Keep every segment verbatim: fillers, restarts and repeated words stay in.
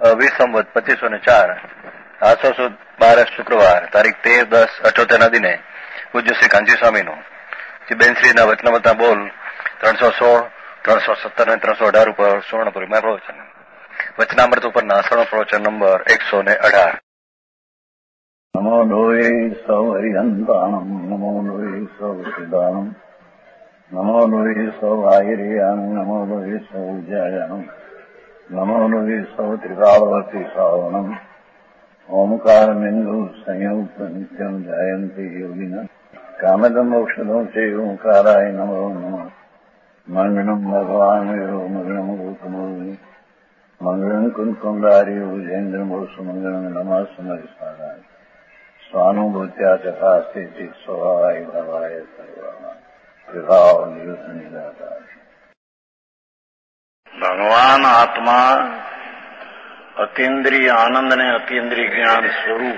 વીસ સંવત પચીસો ને ચાર આઠસો સુદ બાર શુક્રવાર તારીખ તેર દસ અઠોતેર ના દિને પૂજ્ય શ્રી કાંજી સ્વામીનું શ્રી બેનશ્રીના વચનામૃતના બોલ ત્રણસો સોળ ત્રણસો સત્તર અને ત્રણસો અઢાર ઉપર સુવર્ણપુરીમાં પ્રવચન. વચનામૃત ઉપરના સર્વ પ્રવચન નંબર એકસો ને અઢાર. નમો લોહે સૌ હરિહંતાણમ નમો લોહે સૌ સિદ્ધાણમ નમો લોહે સૌ આહિર્યાન નમો લોહે સૌ જયાનમ નમો લોહે સૌ ત્રિકાળવતી શ્રાવણમ ઓમકાર બિંદુ સંયુક્ત નિત્યમ જાયંતી યોગિના કામદમ ઔષધો છે ઓંકારાય નમો નમઃ. મંગળમ ભગવાન વીરો મંગળમ ગૌતમોની મંગળમ કુંકુંડારી ભુજેન્દ્રમો સુમંગળમ નમઃ સમરિસ્વારાય સ્વાનુભૂત્યા ચકાસ્તી સ્વભાવાય ભવાય સર્વા વિભાવ નિયુદ્ધ નિરાકાર. भगवान आत्मा अतीन्द्रिय आनंद ने अतीन्द्रिय ज्ञान स्वरूप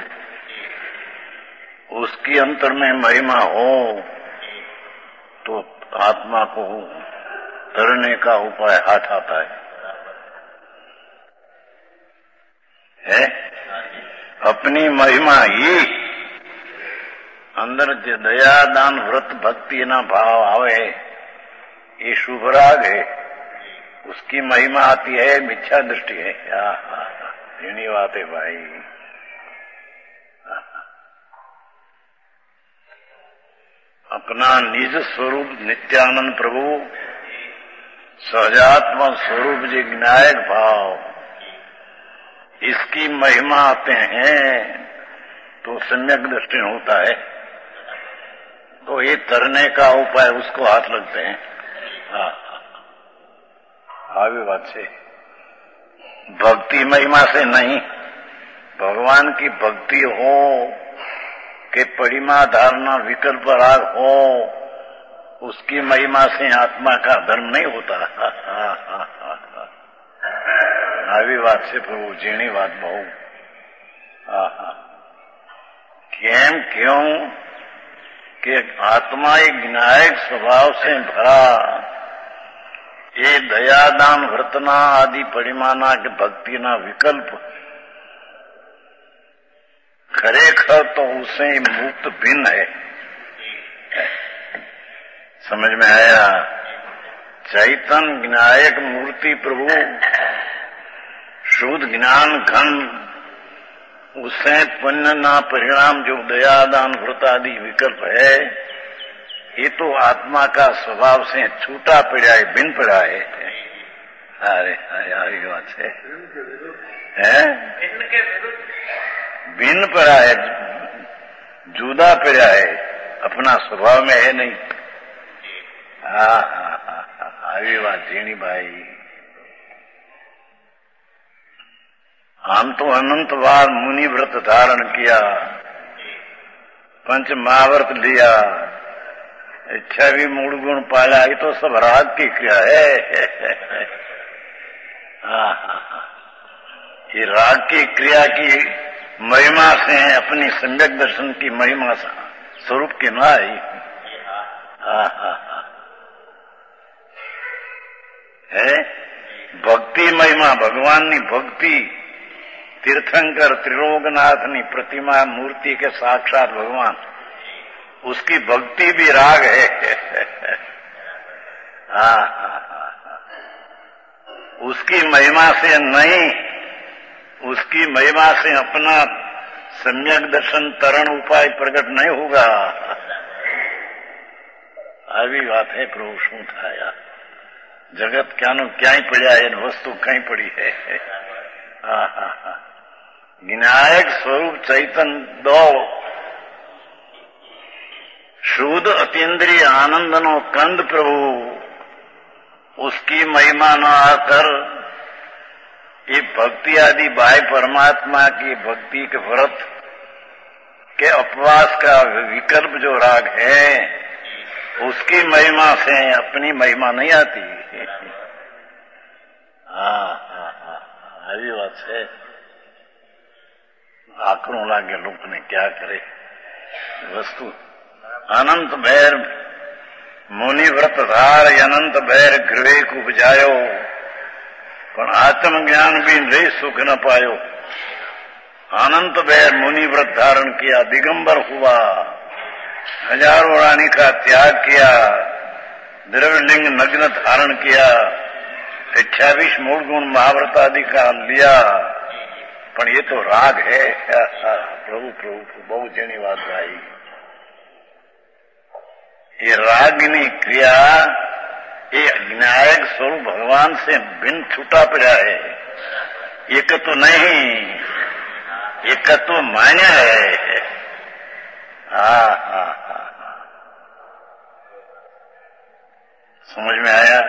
उसकी अंतर में महिमा हो तो आत्मा को तरने का उपाय हाथ आता है है अपनी महिमा ही अंदर जो दया दान व्रत भक्ति ना भाव आवे ये शुभ राग है, उसकी महिमा आती है, मिथ्या दृष्टि है. यही बात है भाई. अपना निज स्वरूप नित्यानंद प्रभु सहजात्म स्वरूप जी ज्ञायक भाव इसकी महिमा आते हैं तो सम्यक दृष्टि होता है. तो ये तरने का उपाय उसको हाथ लगते हैं. हाँ आगे बात से भक्ति महिमा से नहीं, भगवान की भक्ति हो कि परिमा धारणा विकल्प राग हो उसकी महिमा से आत्मा का धर्म नहीं होता. આવી વાત છે પ્રભુ, ઝીણી વાત બહુ. કેમ क्यों कि आत्मा एक ज्ञायक स्वभाव से भरा ये दयादान व्रतना आदि परिमाना के भक्ति ना विकल्प खरेखर तो उसे मुक्त भिन्न है. समझ में आया? चैतन्य ज्ञायक मूर्ति प्रभु शुद्ध ज्ञान घन उसे पुण्य ना परिणाम जो दयादान व्रत आदि विकल्प है ये तो आत्मा का स्वभाव से छूटा पड़ा है, भिन्न पड़ा है. अरे यारी बात है, भिन्न पड़ा है, जुदा पड़ा है, अपना स्वभाव में है नहीं. हाँ हाँ हाँ આવી વાત ઝીણી भाई. हम तो अनंत बार मुनि व्रत धारण किया, पंच महाव्रत लिया, इच्छा भी मूल गुण पाला, ये तो सब राग की क्रिया है. ये राग की क्रिया की महिमा से अपनी सम्यक दर्शन की महिमा स्वरूप की ना आई है. भक्ति महिमा भगवान नी भक्ति तीर्थंकर त्रिलोकनाथ नी प्रतिमा मूर्ति के साक्षात भगवान उसकी भक्ति भी राग है. हाँ उसकी महिमा से नहीं, उसकी महिमा से अपना सम्यक दर्शन तरण उपाय प्रकट नहीं होगा. આવી વાત है प्रभु. શું થાય? जगत ક્યાંનું ક્યાંય પડ્યા है, वस्तु कहीं पड़ी है. हाँ हाँ हाँ ज्ञायक स्वरूप चैतन्य दो शुद्ध अतीन्द्रिय आनंद नो कंद प्रभु उसकी महिमा न आकर ये भक्ति आदि बाह्य परमात्मा की भक्ति के व्रत के अपवास का विकल्प जो राग है उसकी महिमा से अपनी महिमा नहीं आती. हाँ हाँ हाँ આવી વાત છે. આકરું લાગે લોકોને, क्या करे. वस्तु अनंत भैर मुनि व्रत धार अनंत भैर गृहे को उपजायो पण आत्मज्ञान भी ले सुख न पायो। अनंत बैर मुनि व्रत धारण किया, दिगंबर हुआ, हजारों रानी का त्याग किया, द्रव्यलिंग नग्न धारण किया, अट्ठावीस मूल गुण महाव्रत आदि का लिया, पण ये तो राग है। प्रभु प्रभु बहु जेनी बात भाई, ये रागिनी क्रिया ये अज्ञायक स्वरूप भगवान से भिन्न छूटा पड़ा है। एक तो नहीं, एक तो मान्य है। हा हा हा समझ में आया?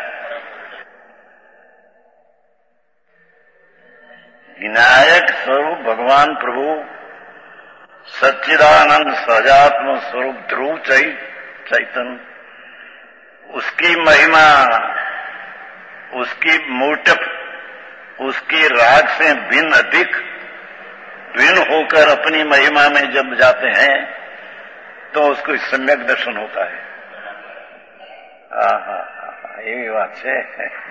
विनायक स्वरूप भगवान प्रभु सच्चिदानंद सजात्म स्वरूप ध्रुव चैतन्य, उसकी महिमा, उसकी मूर्तप, उसकी राग से भिन्न अधिक भिन्न होकर अपनी महिमा में जब जाते हैं तो उसको सम्यक दर्शन होता है। हाँ हाँ हाँ, ये भी बात है।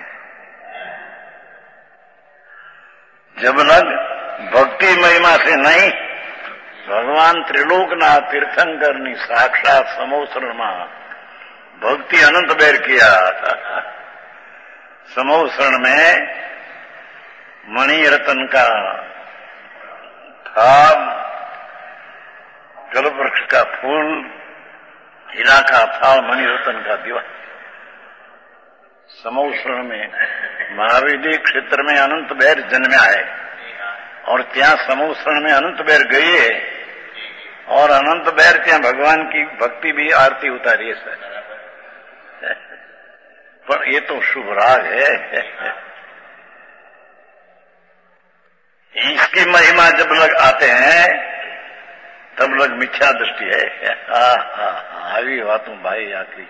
जब लग भक्ति महिमा से नहीं, भगवान त्रिलोकनाथ तीर्थंकर साक्षात समोसरण में भक्ति अनंत बेर किया। समोसरण में मणि रतन का था, कल्प वृक्ष का फूल, हीरा का था, मणि रतन का दीवा। समोसरण में महावीर क्षेत्र में अनंत बेर जन्मा है और त्या समोसरण में अनंत बेर गई है और अनंत बेर त्या भगवान की भक्ति भी आरती उतारी है सर। पर ये तो शुभ राग है। इसकी महिमा जब लग आते हैं तब लग मिथ्या दृष्टि है। हाँ हाँ हाँ, अभी बातों भाई आखिरी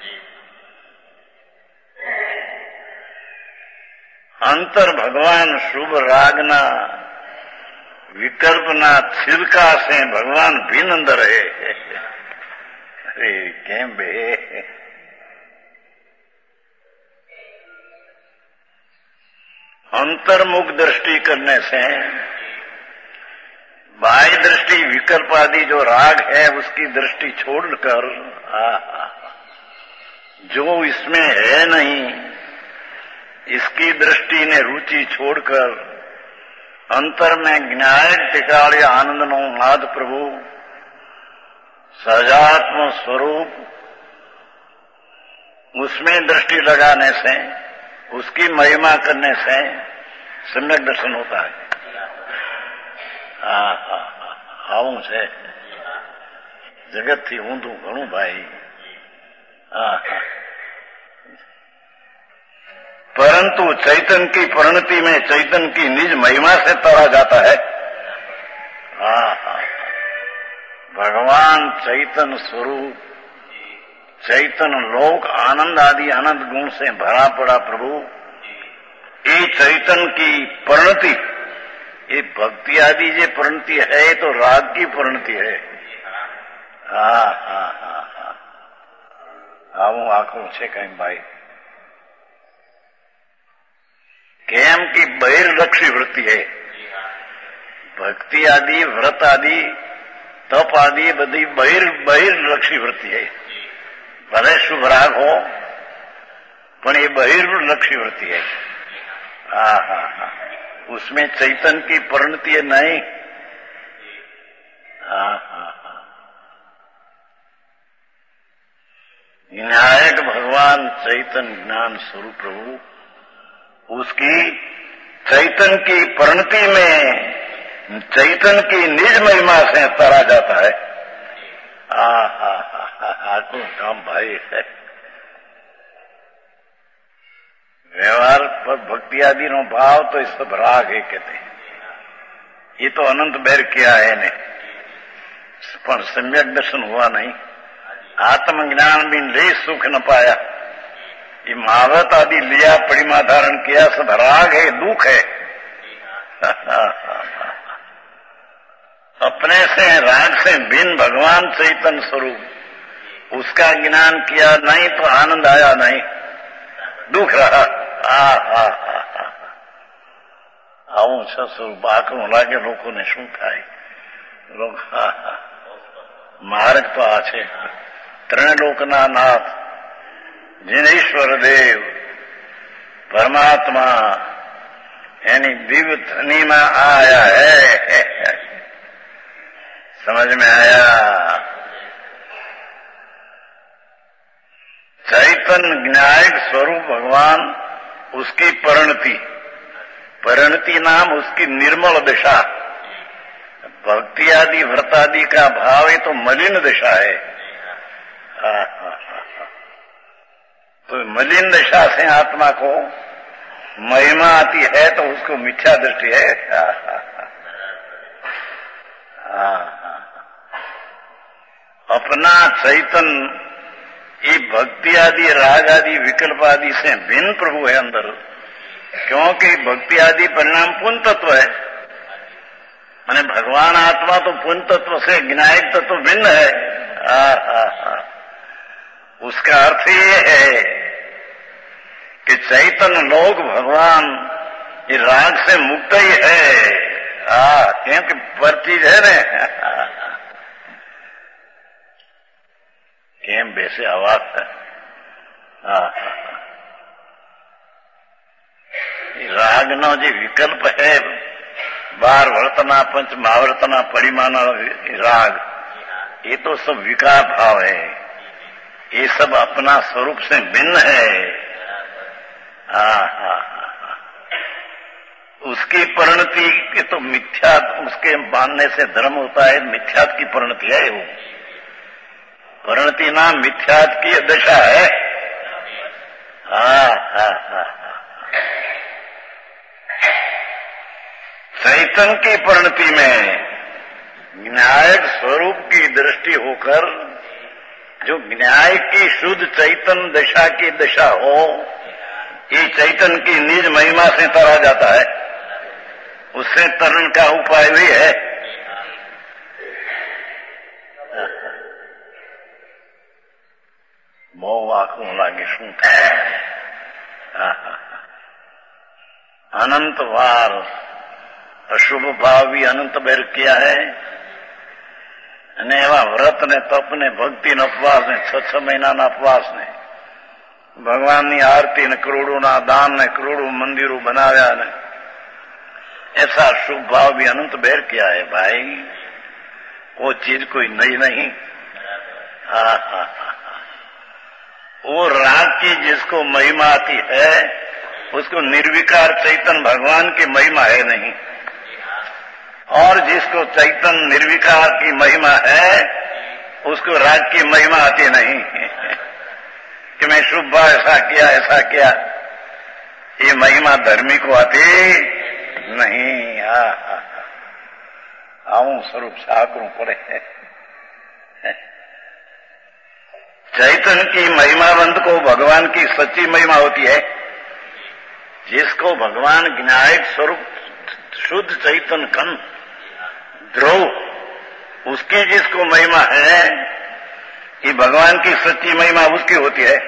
अंतर भगवान शुभ रागना विकल्पना छिलका से भगवान भिन्न अंदर है। अरे केम बे अंतर्मुख दृष्टि करने से बाह्य दृष्टि विकल्प आदि जो राग है उसकी दृष्टि छोड़कर जो इसमें है नहीं इसकी दृष्टि ने रुचि छोड़कर अंतर में ज्ञान टिकाड़े आनंद नो नाद प्रभु सजात्म स्वरूप उसमें दृष्टि लगाने से उसकी महिमा करने से सम्यक दर्शन होता है। हाँ हाँ आऊं से जगत थी ऊंधू घणू भाई। हाँ हाँ परंतु चैतन्य की परिणति में चैतन्य की निज महिमा से तरा जाता है। हाँ हाँ भगवान चैतन्य स्वरूप चैतन्य लोक आनंद आदि अनंत गुण से भरा पड़ा प्रभु, ये चैतन्य की परिणति, ये भक्ति आदि जे परिणति है तो राग की परिणति है। हाँ हाँ हाँ हाँ आऊं आंखों से कहीं भाई केम की बहिर्लक्षी वृत्ति है। भक्ति आदि व्रत आदि तप आदि बदी बहिर बहिर्लक्षी वृत्ति है। भले शुभ राग हो पण ये बहिर्लक्षी वृत्ति है। हाँ हाँ हाँ उसमें चैतन्य की परिणति नहीं। हाँ हाँ हाँ विनायक भगवान चैतन्य ज्ञान स्वरूप प्रभु उसकी चैतन्य की परिणति में चैतन्य की निज महिमा से तरा जाता है। हाँ हाँ हाँ हाँ तो काम भाई है। व्यवहार पर भक्ति आदि नो भाव तो इस सब राग है कहते हैं। ये तो अनंत बैर किया है ने पर सम्यक दर्शन हुआ नहीं। आत्मज्ञान भी ले सुख न पाया। ये महावत आदि लिया परिमा धारण किया सब राग है दुख है। अपने से राग से भिन्न भगवान चैतन्य स्वरूप उसका ज्ञान किया नहीं तो आनंद आया नहीं, दुख रहा। आ, आ, आ, आ, આવું છે સ્વરૂપ આકરું લાગે લોકોને શું થાય? માર્ગ તો આ છે. ત્રણ લોકના નાથ જીનેશ્વર દેવ પરમાત્મા એની દિવ્ય ધ્વનિમાં આયા है. समझ में आया? चैतन्य ज्ञायक स्वरूप भगवान, उसकी परिणति, परिणति नाम उसकी निर्मल दशा. भक्ति आदि व्रतादि का भाव है तो मलिन दशा है. तो मलिन दशा से आत्मा को महिमा आती है तो उसको मिथ्या दृष्टि है. अपना चैतन्य ये भक्ति आदि राग आदि विकल्प आदि से भिन्न प्रभु है अंदर, क्योंकि भक्ति आदि परिणाम पुण्य तत्व है. माने भगवान आत्मा तो पुण्य तत्व से ज्ञायक तत्व भिन्न है. आ, आ, आ, उसका अर्थ ये है कि चैतन्य लोग भगवान ये राग से मुक्त ही है. आ, क्योंकि पर चीज है ने केम बेसे आवाज है. राग नो जो विकल्प है बार वर्तना पंच महावर्तना परिमाना राग, ये तो सब विकार भाव है. ये सब अपना स्वरूप से भिन्न है. आ, आ, उसकी परिणति के तो मिथ्या, उसके मानने से धर्म होता है. मिथ्यात की परिणति है वो. परिणति नाम मिथ्यात की दशा है. हाँ हाँ हाँ चैतन्य की परिणति में न्यायिक स्वरूप की दृष्टि होकर जो न्याय की शुद्ध चैतन्य दशा की दशा हो, ये चैतन्य की निज महिमा से तरा जाता है. उससे तरण का उपाय भी है. બહુ આખું લાગે શું થાય. અનંત વાર અશુભ ભાવ બી અનંત બેર કિયા હૈ, અને એવા વ્રત ને તપ ને ભક્તિ ને ઉપવાસ ને છ છ મહિનાના ઉપવાસ ને ભગવાનની આરતી ને કરોડોના દાન ને કરોડો મંદિરો બનાવ્યા ને ऐसा शुभ भाव भी अनंत बेर किया है भाई. वो चीज कोई नई नहीं. हाँ हाँ वो राग की जिसको महिमा आती है उसको निर्विकार चैतन्य भगवान की महिमा है नहीं, और जिसको चैतन्य निर्विकार की महिमा है उसको राग की महिमा आती नहीं कि मैं शुभ ऐसा किया ऐसा किया. ये महिमा धर्मी को आती नहीं. आऊं स्वरूप साकरू पड़े. चैतन्य की महिमावंत को भगवान की सच्ची महिमा होती है. जिसको भगवान ज्ञायक स्वरूप शुद्ध चैतन्य कन ध्रुव, उसकी जिसको महिमा है, ये भगवान की सच्ची महिमा उसकी होती है.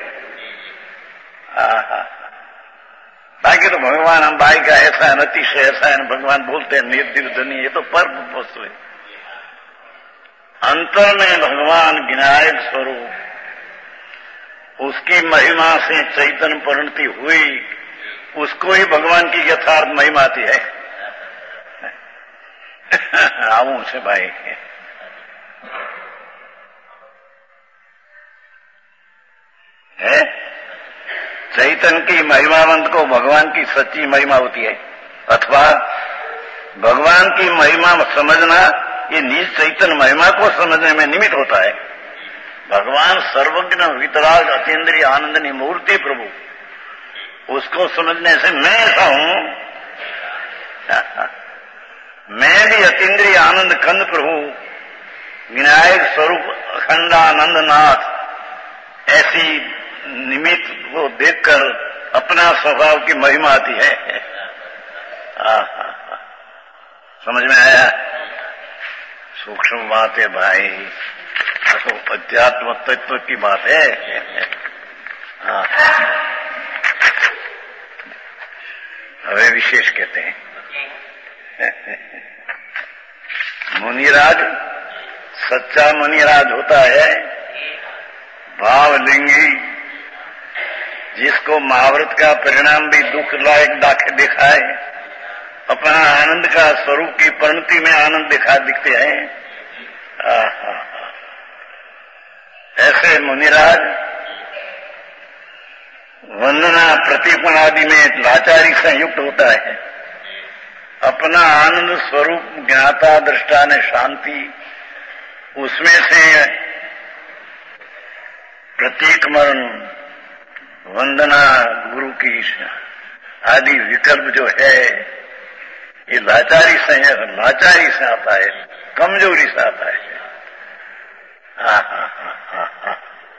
बाकी तो भगवान हम भाई का ऐसा है, अतिशय ऐसा है, भगवान बोलते हैं निर्दिव धनी, ये तो पर वस्तु है. अंतर में भगवान ज्ञायक स्वरूप, उसकी महिमा से चैतन्य परिणति हुई, उसको ही भगवान की यथार्थ महिमा आती है. आऊं से भाई है. चैतन्य की महिमावंत को भगवान की सच्ची महिमा होती है, अथवा भगवान की महिमा समझना ये निज चैतन्य महिमा को समझने में निमित्त होता है. भगवान सर्वज्ञ वितराग अतीन्द्रिय आनंदनी मूर्ति प्रभु, उसको समझने से मैं ऐसा हूं, मैं भी अतीन्द्रिय आनंद कंद प्रभु विनायक स्वरूप अखंडानंद नाथ, ऐसी निमित्त को देखकर अपना स्वभाव की महिमा आती है. आ, आ, आ, समझ में आया? सूक्ष्म बात है भाई, तो अध्यात्म तत्व की बात है. હવે વિશેષ કહેते हैं. मुनिराज सच्चा मुनिराज होता है भावलिंगी, जिसको महाव्रत का परिणाम भी दुख लायक दाखे दिखाए, अपना आनंद का स्वरूप की परिणति में आनंद दिखा दिखते हैं। आहा, ऐसे मुनिराज वंदना प्रतीपन आदि में लाचारी से युक्त होता है। अपना आनंद स्वरूप ज्ञाता दृष्टा ने शांति, उसमें से प्रतीक मरण वंदना गुरु की आदि विकल्प जो है ये लाचारी से लाचारी से आता है, कमजोरी से आता है। हा हा हा हा हा।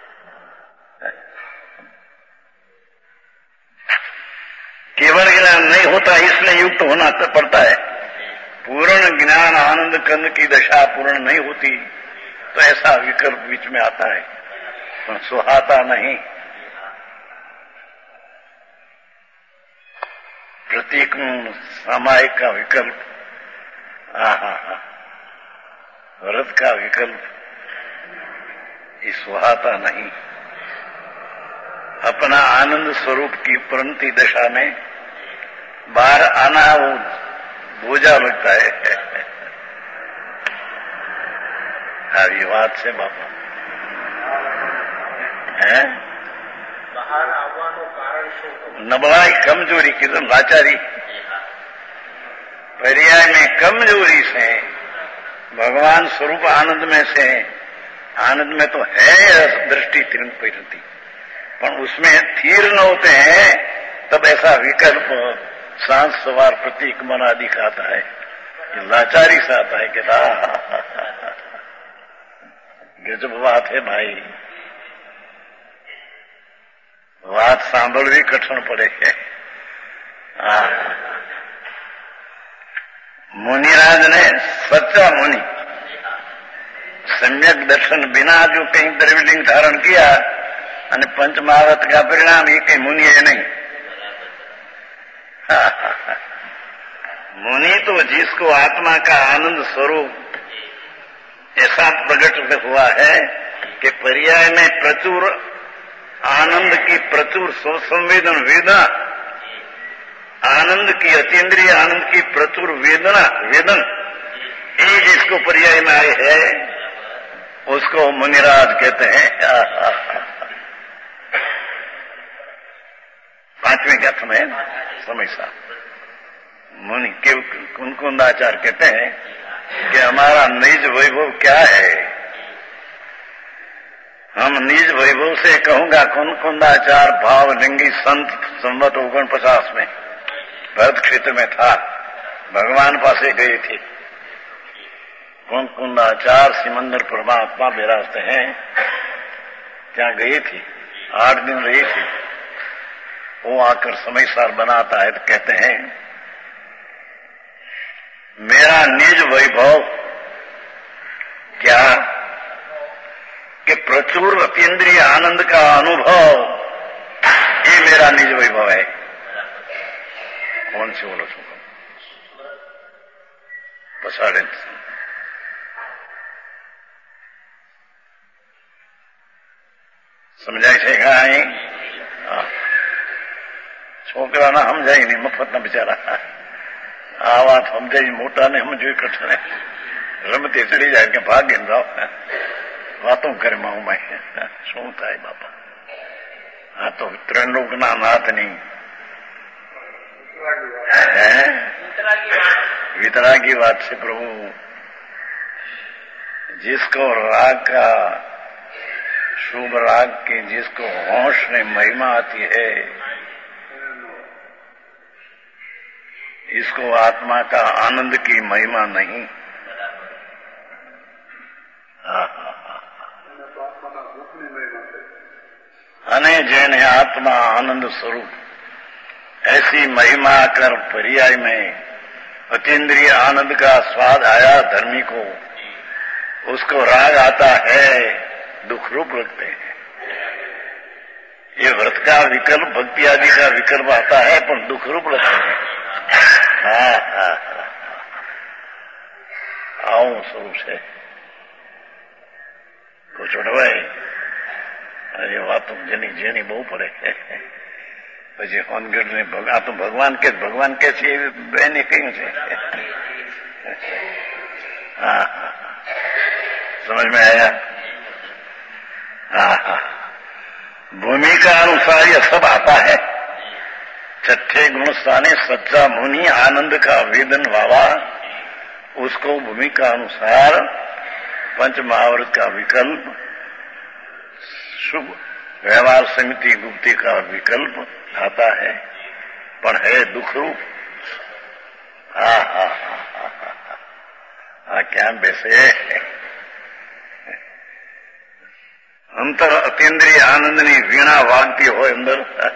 केवल ज्ञान नहीं होता, इसलिए युक्त होना पड़ता है। पूर्ण ज्ञान आनंद कंद की दशा पूर्ण नहीं होती तो ऐसा विकल्प बीच में आता है, पर सुहाता नहीं। प्रतीक सामायिक का विकल्प, आहा हा, व्रत का विकल्प ये सुहाता नहीं। अपना आनंद स्वरूप की परिणति दशा में बाहर आना वो बोझा लगता है। આવી વાત છે બાપા। હે બહાર આવવાનું કારણ શું? नबड़ाई कमजोरी की तो लाचारी, पर्याय में कमजोरी से भगवान स्वरूप आनंद में से, आनंद में तो है दृष्टि तिरंग परिणति, पर उसमें थीर न होते हैं तब ऐसा विकल्प सांस सवार प्रतीक मना दिखाता है। ये लाचारी से आता है कि गजब बात है भाई, बात सांभळवी कठिन पड़े है। मुनिराज ने सच्चा मुनि सम्यक दर्शन बिना जो कहीं द्रव्यलिंग धारण किया અને पंचमहावत का परिणाम ये कहीं मुनि है नहीं। मुनि तो जिसको आत्मा का आनंद स्वरूप ऐसा प्रकट हुआ है कि पर्याय में प्रचुर आनंद की प्रचुर संवेदन वेदना, आनंद की अतीन्द्रिय आनंद की प्रचुर वेदना वेदन, ये जिसको पर्याय में आए है उसको मुनिराज कहते हैं। पांचवें ग्रंथ में समय साहब मुनि के कुंकुंदाचार्य कहते हैं कि हमारा निज वैभव क्या है। हम निज वैभव से कहूंगा कुंकुंदाचार भावलिंगी संत संवत ओगन पचास में भरत क्षेत्र में था, भगवान पासे गए थे। कुंकुंदाचार सिमंदर परमात्मा विराजते हैं, क्या गई थी, आठ दिन रही थी। वो आकर समय सार बनाता है तो कहते हैं मेरा निज वैभव क्या कि प्रचुर अतीन्द्रिय आनंद का अनुभव, ये मेरा निज वैभव है। कौन से बोलो सुनो पसाड़े समझाय છે કાંઈ? છોકરાને સમજાય નહીં, મફતના બિચારા આ વાત સમજાય, મોટાને સમજવી કઠણ, રમતે ચડી જાય કે ભાગીને જાઓ, વાતો કરે માઉં માય, શું થાય બાપા? આ તો ત્રિલોકના નાથની वितरागी बात से प्रभु, जिसको राग का शुभ राग की जिसको होश में महिमा आती है, इसको आत्मा का आनंद की महिमा नहीं। अने जैन आत्मा आनंद स्वरूप ऐसी महिमा कर पर्याय में अतीन्द्रिय आनंद का स्वाद आया धर्मी को, उसको राग आता है, दुख रूप लगते हैं। ये व्रत का विकल्प भक्ति आदि का विकल्प आता है पर दुख रूप लगते हैं। हाँ हाँ हाँ ભગવાનનું સ્વરૂપ છે. તો ચોટભાઈ એ વાતો જેની જેની બહુ પડે. પછી હોનગઢ ને આ તો ભગવાન કે ભગવાન કે છે એ બેને કહ્યું છે. हाँ हाँ समझ में आया. हाँ हाँ भूमिका अनुसार यह सब आता है. छठे गुण स्थाने सच्चा मुनि आनंद का वेदन भावा, उसको भूमिका अनुसार पंच महाव्रत का विकल्प, शुभ व्यवहार समिति गुप्ती का विकल्प आता है, पण है दुख रूप. हाँ हाँ हाँ हाँ हाँ क्या बेसे अंतर अतीन्द्रिय आनंदनी वीणा वागती हो अंदर.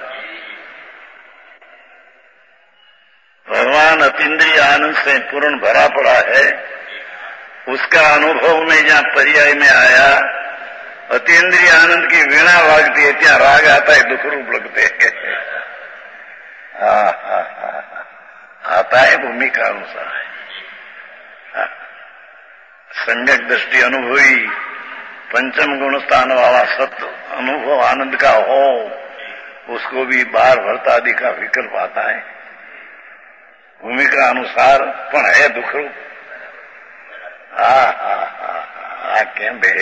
भगवान अतीन्द्रिय आनंद से पूर्ण भरा पड़ा है. उसका अनुभव में जहाँ पर्याय में आया अतीन्द्रिय आनंद की वीणा वागती है, ત્યાં राग आता है, दुख रूप लगते हैं. हाँ हाँ हाँ आता है भूमिका अनुसार. सम्यक दृष्टि अनुभवी पंचम गुण स्थान वाला सत्य अनुभव आनंद का हो, उसको भी बार भरता आदि का विकल्प आता है. भूमिका अनुसार पण है दुख रूप. हाँ हाँ हाँ केम बे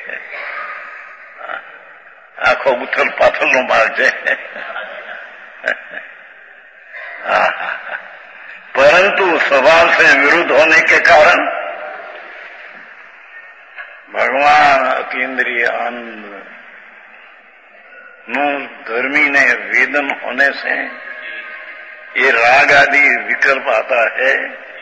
आखो उथल पाथल नो मार्ग છે. परंतु स्वभाव से विरुद्ध होने के कारण भगवान अतीन्द्रिय आनंद नु धर्मी ने वेदन होने से ये राग आदि विकल्प आता है.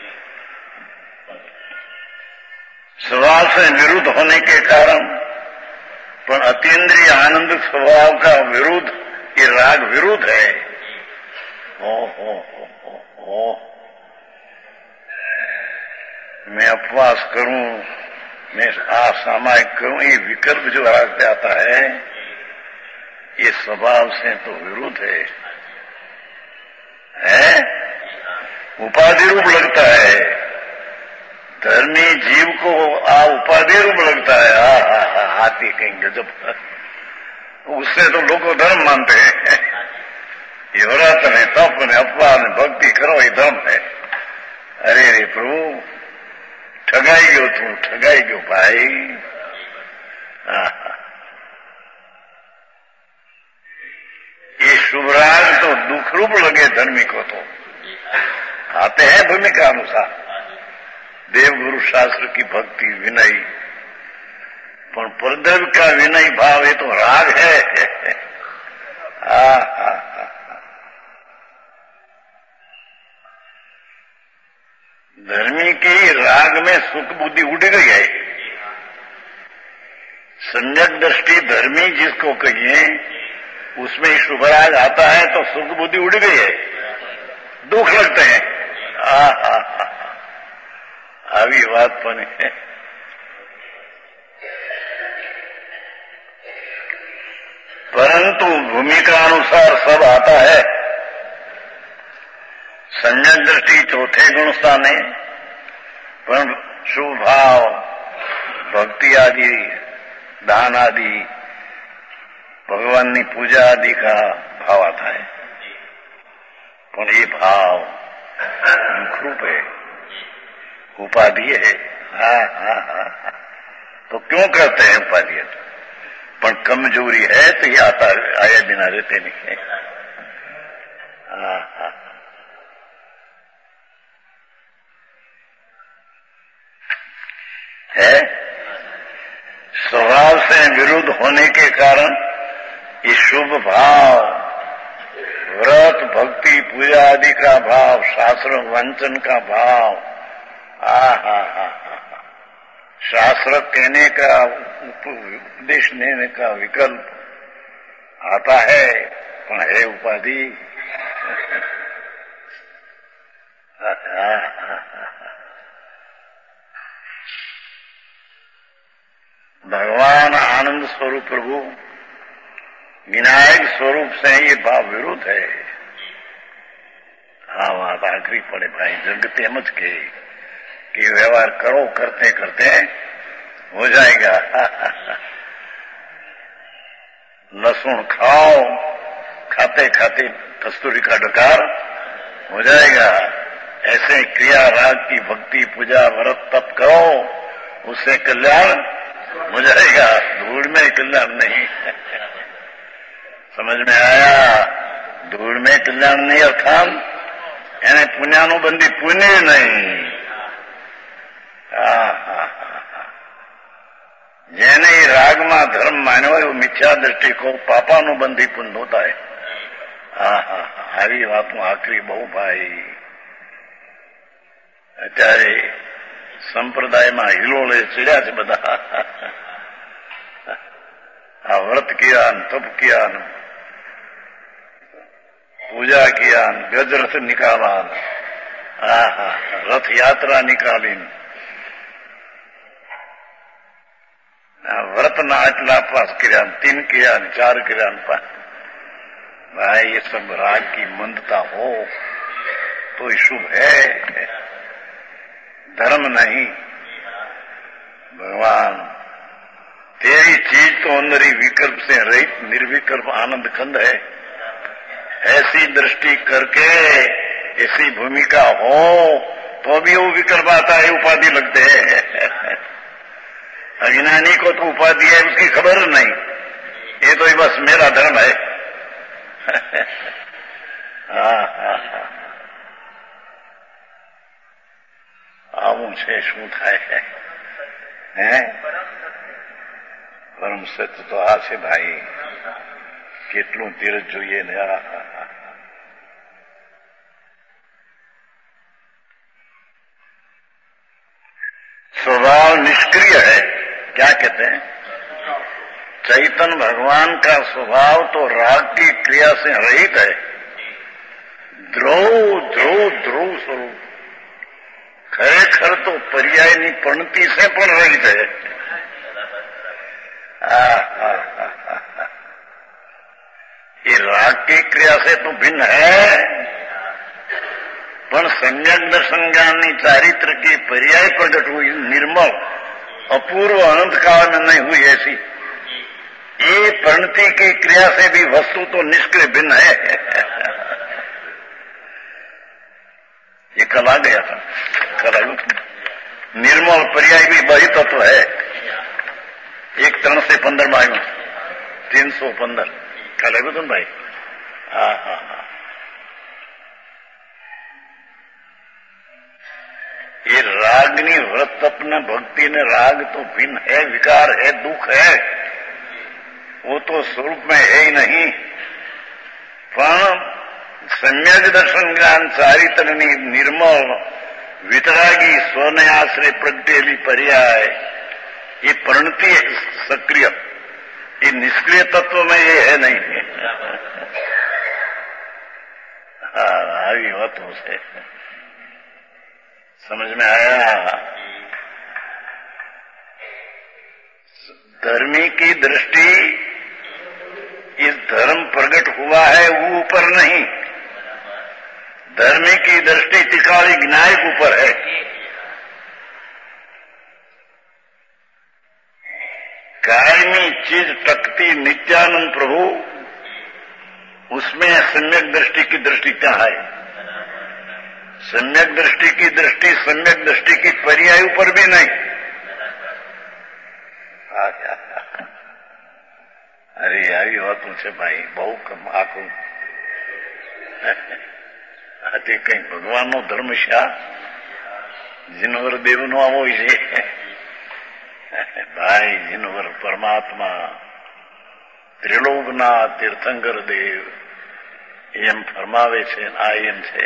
स्वभाव से विरुद्ध होने के कारण, पर अतीन्द्रिय आनंद स्वभाव का विरुद्ध, ये राग विरुद्ध है. ओ हो हो हो हो मैं उपवास करूं, मैं आ सामायिक करूं, ये विकल्प जो राग से आता है ये स्वभाव से तो विरुद्ध है. है उपाधि रूप लगता है. धर्मी जीव को आ उपाधि रूप लगता है. हा हा हा हाथी कहीं गजब. उससे तो लोग धर्म मानते हैं. ये व्रत ने तप ने अपवाद ने भक्ति करो ये धर्म है. अरे रे प्रभु ठगाई गयो तू, ठगाई गयो भाई. ये शुभ राग तो दुख रूप लगे धर्मी को, तो आते हैं भूमिका अनुसार. देवगुरु शास्त्र की भक्ति विनय, पर परदेव का विनय भाव ये तो राग है. आ, आ, आ, धर्मी की राग में सुख बुद्धि उड़ गई है. सम्यक दृष्टि धर्मी जिसको कहिए उसमें शुभ राग आता है तो सुख बुद्धि उड़ गई है, दुख लगते हैं. आ, आ, आ, આવી વાત પણ है. परंतु भूमिका अनुसार सब आता है. सम्यक दृष्टि चौथे गुण स्थाने, पर शुभ भाव भक्ति आदि दान आदि भगवान की पूजा आदि का भाव आता है. पर ये भाव दुख रूप है, उपाधि है. हाँ हाँ हाँ तो क्यों कहते हैं उपाधि? पर कमजोरी है तो ये आता आए बिना रहते नहीं है. हाँ हाँ है. स्वभाव से विरुद्ध होने के कारण ये शुभ भाव, व्रत भक्ति पूजा आदि का भाव, शास्त्र वंचन का भाव, हा हा हा शास्त्र कहने का उपदेश देने का विकल्प आता है, पर है उपाधि. भगवान आनंद स्वरूप प्रभु विनायक स्वरूप से ये भाव विरुद्ध है. हाँ बात आखिरी पड़े भाई जगत एम ज के कि व्यवहार करो, करते करते हो जाएगा। लहसुन खाओ, खाते खाते कस्तूरी का डकार हो जाएगा। ऐसे क्रिया राग की भक्ति पूजा व्रत तप करो, उससे कल्याण हो जाएगा, धूल में कल्याण नहीं। समझ में आया? धूल में कल्याण नहीं अर्थात એને પુણ્યાનું બંધી પુણ્ય નહીં। જેને રાગમાં ધર્મ માન્યો હોય મિથ્યા દ્રષ્ટિકોણ પાપાનું બંધી પુण्य होता है। હા હા આવી વાતનું આખરી બહુ ભાઈ અત્યારે સંપ્રદાયમાં હિલોળે ચડ્યા છે બધા। આ વ્રત કિયા, તપ કિયા, पूजा किया, गज रथ निकाला, रथ यात्रा निकाली, व्रत ना आटला पास किया, तीन किया, चार किया, भाई ये सब राग की मंदता हो तो शुभ है, धर्म नहीं। भगवान तेरी चीज तो अंदर ही विकल्प से रहित निर्विकल्प आनंद खंड है। ऐसी दृष्टि करके ऐसी भूमिका हो तो भी वो विकल्प आता है, उपाधि लगते हैं। अज्ञानी को तो उपाधि है, उसकी खबर नहीं, ये तो बस मेरा धर्म है। हाँ हाँ हाँ આવું છે શું થાય હે? પરમ સત્ય તો આ છે ભાઈ, કેટલું ધીરજ જોઈએ ને। स्वभाव निष्क्रिय है, क्या कहते हैं? चैतन्य भगवान का स्वभाव तो राग की क्रिया से रहित है। ध्रुव ध्रुव ध्रुव स्वरूप खरेखर तो पर्यायनी पंक्ति से पण रहित है। आ, आ, आ, आ, आ। ये राग की क्रिया से तो भिन्न है, पर सम्यक दर्शन ज्ञानी चारित्र की पर्याय प्रकट हुई, निर्मल अपूर्व अनंत काल में नहीं हुई ऐसी। ये परिणति की क्रिया से भी वस्तु तो निष्क्रिय भिन्न है। ये कल आ गया था, कल निर्मल पर्याय भी बही तत्व है। एक त्रण से पंद्रह मायू तीन सौ पंद्रह कल आयु तुम भाई। हाँ हाँ हाँ ये रागनी व्रत तपना भक्ति ने राग तो भिन्न है, विकार है, दुख है, वो तो स्वरूप में है ही नहीं। पर सम्यक दर्शन ज्ञान चारित्रनी निर्मल वितरागी स्वने आश्रय प्रगटेली पर्याय ये परिणति सक्रिय, ये निष्क्रिय तत्व में ये है नहीं। हाँ आई बातों से समझ में आया। धर्मी की दृष्टि इस धर्म प्रकट हुआ है वो ऊपर नहीं, धर्मी की दृष्टि तिकाली ज्ञायक ऊपर है। कायमी चीज टकती नित्यानंद प्रभु, उसमें सम्यक दृष्टि की दृष्टि क्या है? सम्यक दृष्टि की दृष्टि सम्यक दृष्टि की पर्याय ऊपर भी नहीं। अरे આવી વાતો છે ભાઈ, બહુ આખું તે કઈ ભગવાનનો ધર્મ છે, જીનવર દેવનો આવો છે ભાઈ। જીનવર પરમાત્મા ત્રિલોકના તીર્થંકર દેવ એમ ફરમાવે છે, આ એમ છે।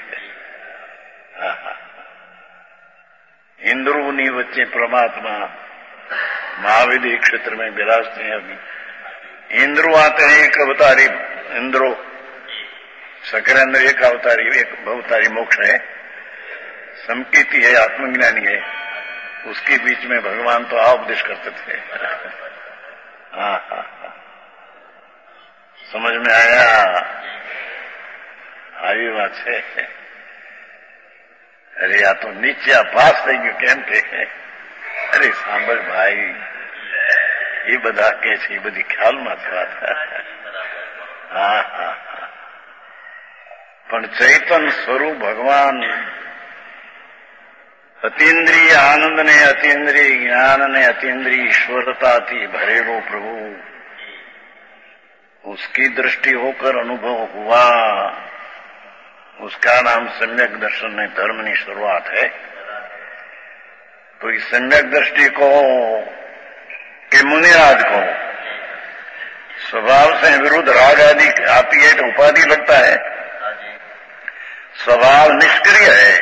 इंद्रोनी वच्चे परमात्मा महाविधि क्षेत्र में विराजते हैं। अभी इंद्रो आते हैं एक अवतारी, इंद्रो सकरेंद्र एक अवतारी, एक अवतारी मोक्ष है, संकीर्ति है, आत्मज्ञानी है, उसके बीच में भगवान तो उपदेश करते थे। हाँ हाँ हाँ समझ में आया? आई बात है। અરે આ તો નીચે પાસ થઈ ગયું કેમ કે અરે સાંભળ ભાઈ એ બધા કે છે એ બધી ખ્યાલમાં જ વાત. હા હા પણ ચૈતન સ્વરૂપ ભગવાન અતિન્દ્રિય આનંદ ને અતિન્દ્રિય જ્ઞાન ને अतीन्द्रिय ईश्वरताથી भरेलो प्रभु उसकी दृष्टि होकर अनुभव हुआ उसका नाम सम्यक दर्शन ने धर्म की शुरुआत है. तो इस सम्यक दृष्टि को के मुनिराज को स्वभाव से विरुद्ध राग आदि आती है तो उपाधि लगता है. स्वभाव निष्क्रिय है.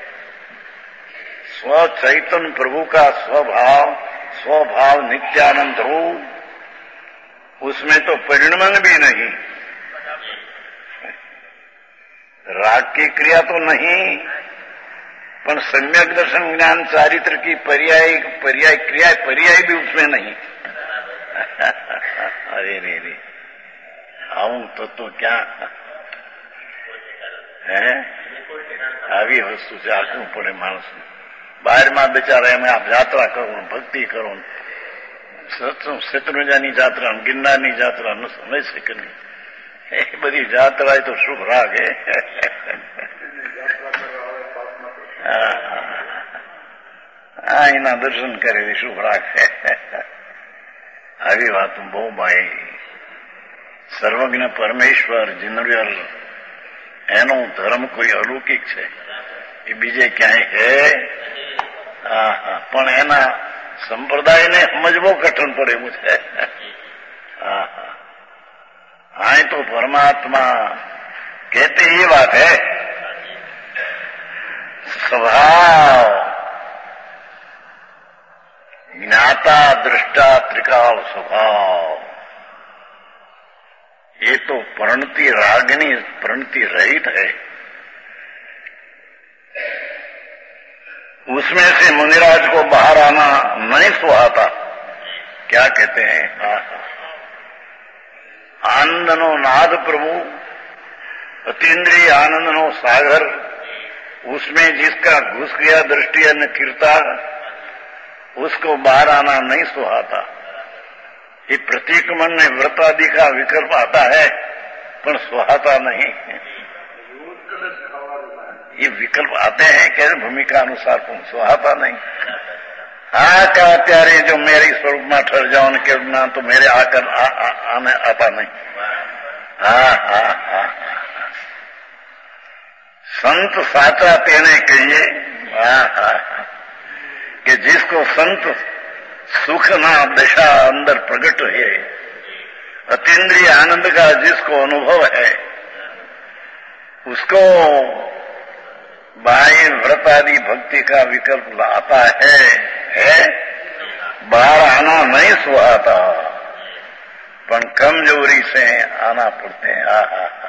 स्व चैतन्य प्रभु का स्वभाव स्वभाव नित्यानंद हो उसमें तो परिणमन भी नहीं. राग की क्रिया तो नहीं पर सम्यक दर्शन ज्ञान चारित्र की पर्याय पर्याय क्रिया पर्याय भी उसमें नहीं. अरे रे रे आऊं तो तो क्या है આવી વસ્તુ છે. આખું પડે માણસ બહારમાં બિચારા એમ આપ યાત્રા કરો ભક્તિ કરો શત્રુંજાની જાત્રા ગિરનારની જાત્રા ન સમય શકે નહીં. એ બધી જાત્રા તો શુભ રાગે. હા એના દર્શન કરે શુભ રાખે. આવી વાત બહુ ભાઈ સર્વજ્ઞ પરમેશ્વર જીનવ્યર એનો ધર્મ કોઈ અલૌકિક છે એ બીજે ક્યાંય હે. હા હા પણ એના સંપ્રદાયને સમજવો કઠણ પડે એવું છે. હા હા હા તો પરમાત્મા कहते ये बात है स्वभाव ज्ञाता दृष्टा त्रिकाल स्वभाव ये तो प्रणति रागनी प्रणति रहित है. उसमें से मुनिराज को बाहर आना नहीं सुहाता. क्या कहते हैं आनंदनो नाद प्रभु अतीन्द्रिय आनंदनो सागर उसमें जिसका घुस गया दृष्टि अन्य कीर्ता उसको बाहर आना नहीं सुहाता. ये प्रतीक मन में व्रत आदि का विकल्प आता है पर सुहाता नहीं. ये विकल्प आते हैं कैसे भूमिका अनुसार तुम सुहाता नहीं. हाँ का त्यारे जो मेरे स्वरूप में ठहर जाओ के ना तो मेरे आकर आ, आ, आने आता नहीं. हाँ हाँ हाँ संत साचा तेने कहिए. हाँ हाँ कि जिसको संत सुख ना दशा अंदर प्रकट है अतीन्द्रिय आनंद का जिसको अनुभव है उसको बाह्य व्रत आदि भक्ति का विकल्प आता है, है? बाहर आना नहीं सुहाता पर कमजोरी से आना पड़ते हैं. आ, आ, आ,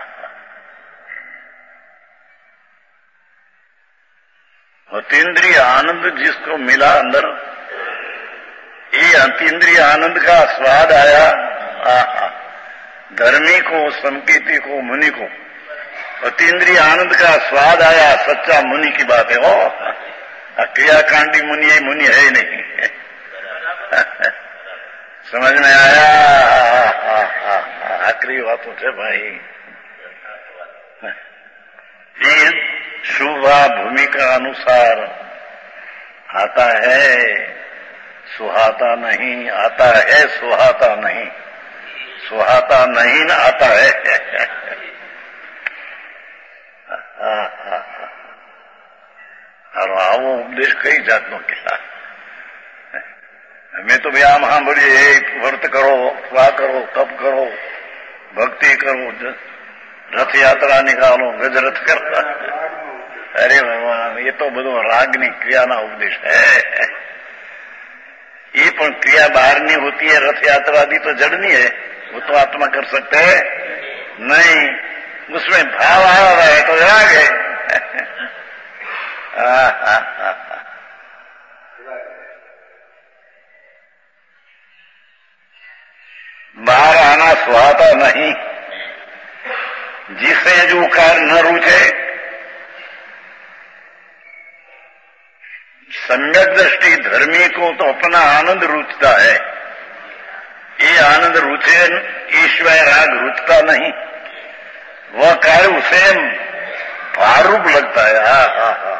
अतीन्द्रिय आनंद जिसको मिला अंदर ये अतीन्द्रिय आनंद का स्वाद आया. आ, आ, धर्मी को संकेती को मुनि को अतीन्द्रिय आनंद का स्वाद आया. सच्चा मुनि की बात है. हो क्रियाकांडी मुनि ये मुनि है नहीं. समझ में आया. आखिरी बातों से भाई ये शुभा भूमिका अनुसार आता है सुहाता नहीं. आता है सुहाता नहीं. सुहाता नहीं ना आता है. આવો ઉપદેશ કઈ જાતનો કહેલા. અમે તો ભાઈ આમ સાંભળીએ વ્રત કરો સ્વા કરો તપ કરો ભક્તિ કરો રથયાત્રા નિકાલો ગજરાત કરતા. અરે ભગવાન એ તો બધું રાગની ક્રિયાના ઉપદેશ है. ये पण क्रिया बाहरनी होती है. रथयात्रा आदि तो जड़नी है वो तो आत्मा कर सकते है नहीं. उसमें भाव आ रहा है तो राग है. बाहर आना सुहाता नहीं. जिसे जो कार्य न रुचे सम्यक दृष्टि धर्मी को तो अपना आनंद रुचता है, ये आनंद रुचे, ईश्वर राग रुचता नहीं, वह कार्य उसे भारूप लगता है। हा हा हा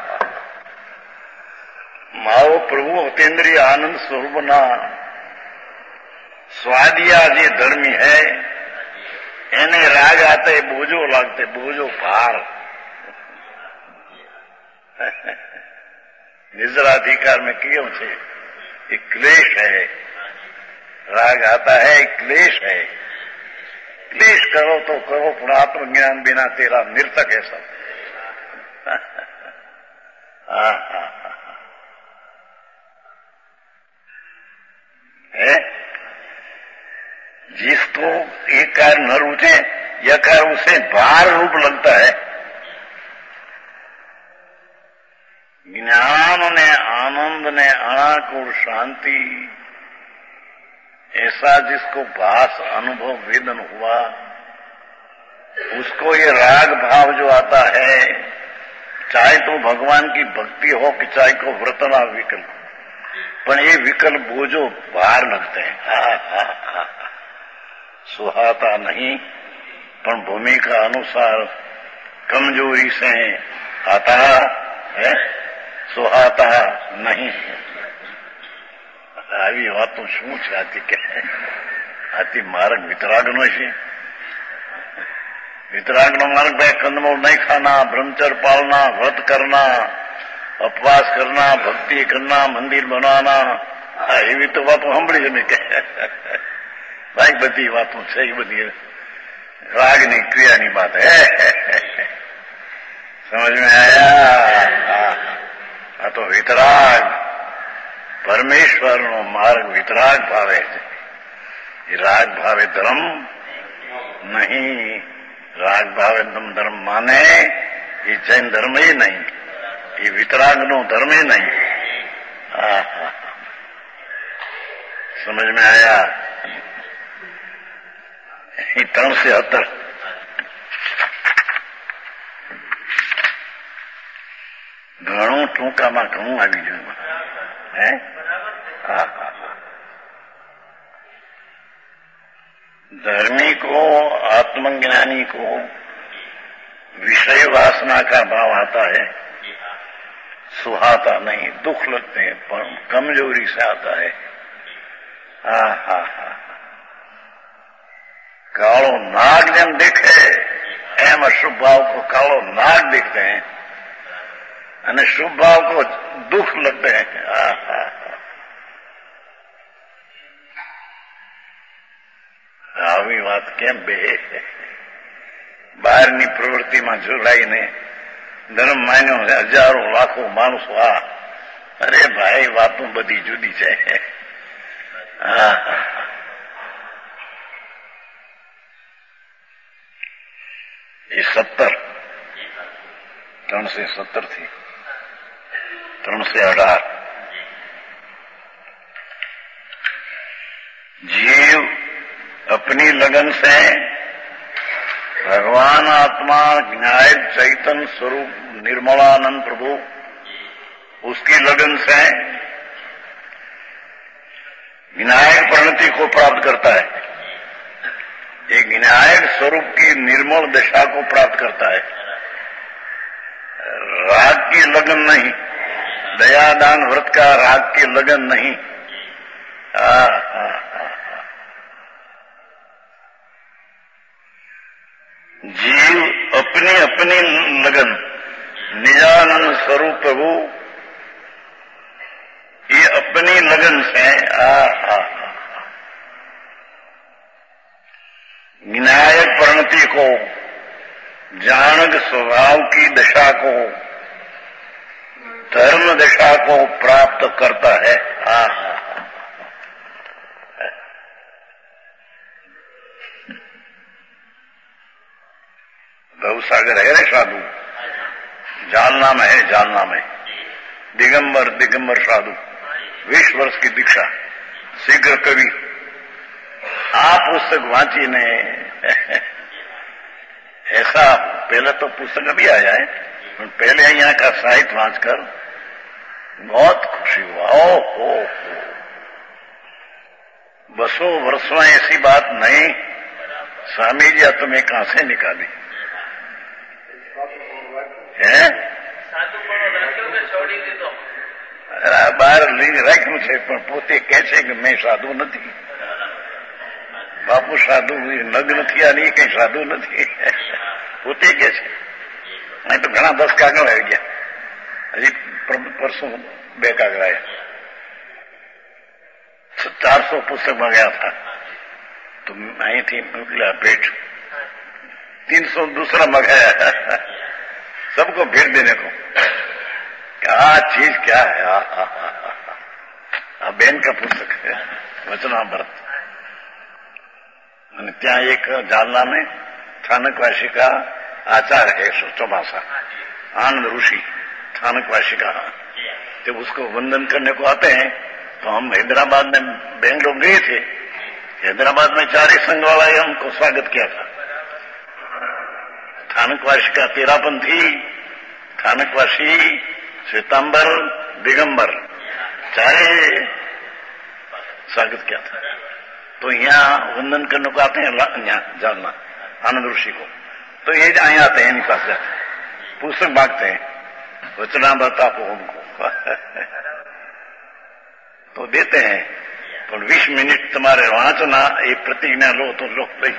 माओ प्रभु अतीन्द्रिय आनंद स्वरूप ना स्वादिया जे धर्मी है, એને રાગ આતે બોજો લાગતે, બોજો ભાર। निजराधिकार में क्यों छे, ये क्लेश है। राग आता है, क्लेश है। क्लेश करो तो करो, पर आत्मज्ञान बिना तेरा निरर्थक है सब। हाँ हाँ है। जिसको एक कार्य न रुचे, यह कार्य उसे भार रूप लगता है। ज्ञान ने आनंद ने अनाकुल शांति, ऐसा जिसको भास अनुभव वेदन हुआ, उसको ये राग भाव जो आता है, चाहे तो भगवान की भक्ति हो कि चाहे को व्रतना विकल्प, पर ये विकल्प बोझो भार लगते हैं। हा हा हा सुहाता नहीं, पर भूमिका अनुसार कमजोरी से आता है, सुहाता नहीं। આવી વાતો શું છે? આથી કે આથી માર્ગ વિતરાગનો છે। वितरागनो मार्ग भाई कंदमूल नहीं खाना, ब्रह्मचर्य पालना, व्रत करना, उपवास करना, भक्ति करना, मंदिर बनाना, एवी तो बातों सांभળી जमी के भाई बधी बातों છે એ बधी रागनी क्रियानी बात है। समझ में आया? आ तो वितराग परमेश्वर नो मार्ग वितराग भावे है। राग भावे धर्म नहीं, राग भावे तुम धर्म माने ये जैन धर्म ही नहीं, ये वितराग नो धर्म ही नहीं। हाँ हाँ समझ में आया? ये त्रण से हतर घणું ટૂંકામાં ઘણું આવી ગયું હે। हाँ हाँ धर्मी को, आत्मज्ञानी को विषय वासना का भाव आता है, सुहाता नहीं, दुख लगते हैं, पर कमजोरी से आता है। हाँ हाँ हाँ कालो नाग जन देखे एम अशुभ भाव को कालो नाग देखते हैं, અને શુભ ભાવ को दुख लगते हैं। हाँ हाँ આવી વાત કેમ બે બહારની પ્રવૃત્તિમાં જોડાઈને ધર્મ માન્યો છે હજારો લાખો માણસો। આ અરે ભાઈ વાતો બધી જુદી છે। હા એ સત્તર ત્રણ से सत्तर थी, त्रण से अठार जीव अपनी लगन से भगवान आत्मा न्याय चैतन्य स्वरूप निर्मलानंद प्रभु, उसकी लगन से विनायक परिणति को प्राप्त करता है। एक विनायक स्वरूप की निर्मल दशा को प्राप्त करता है। राग की लगन नहीं, दयादान व्रत का राग की लगन नहीं। आ, आ, आ, जीव अपनी अपनी लगन निजानंद स्वरूप प्रभु, ये अपनी लगन से आ, आ, विनायक परिणति को, जानक स्वभाव की दशा को, धर्म दशा को प्राप्त करता है। हाँ हाँ गौसागर है रे साधु, जालना में है, जालना में दिगंबर दिगंबर साधु, बीस वर्ष की दीक्षा, शीघ्र कवि। आ पुस्तक वांची ने ऐसा, पहले तो पुस्तक अभी आया है, पहले यहाँ का साहित्य वांच कर बहुत खुशी हुआ। ओ हो हो बसों वर्ष में ऐसी बात नहीं, स्वामी जी तुम्हें कहां से निकाली है? બહાર રાખ્યું છે પણ પોતે કહે છે કે મેં સાધુ નથી, બાપુ સાધુ નગ નથી, આની કઈ સાધુ નથી, પોતે કે છે. અહીં તો ઘણા દસ કાગળ આવી ગયા, હજી પરસોं બે કાગળ આવ્યા. ચારસો પુસ્તક મંગાયા था तो અહીંથી મોકલ્યા भेंट, तीन सौ दूसरा मंगाया सबको भेंट देने को. क्या चीज क्या है? आ बेन का पुस्तक है वचनामृत. અને ત્યાં એક જાલના में स्थानकवासी का आचार्य है चौमासा, आनंद ऋषि स्थानकवासी का. जब उसको वंदन करने को आते हैं तो हम हैदराबाद में बेंगलोर गए थे. हैदराबाद में चारे संघ वाला हमको स्वागत किया था. स्थानकवासी का तेरापंथी, स्थानकवासी, श्वेतांबर, दिगंबर, चारे स्वागत किया था. तो यहाँ वंदन करने को आते हैं यहाँ जानना आनंद ऋषि को, तो ये यहाँ आते हैं, इनके पास जाते हैं, पुस्तक मांगते हैं, वचनामृत आपको हमको तो देते हैं. तो बीस मिनट तुम्हारे वाचना ये प्रतिज्ञा लो तो लो भाई.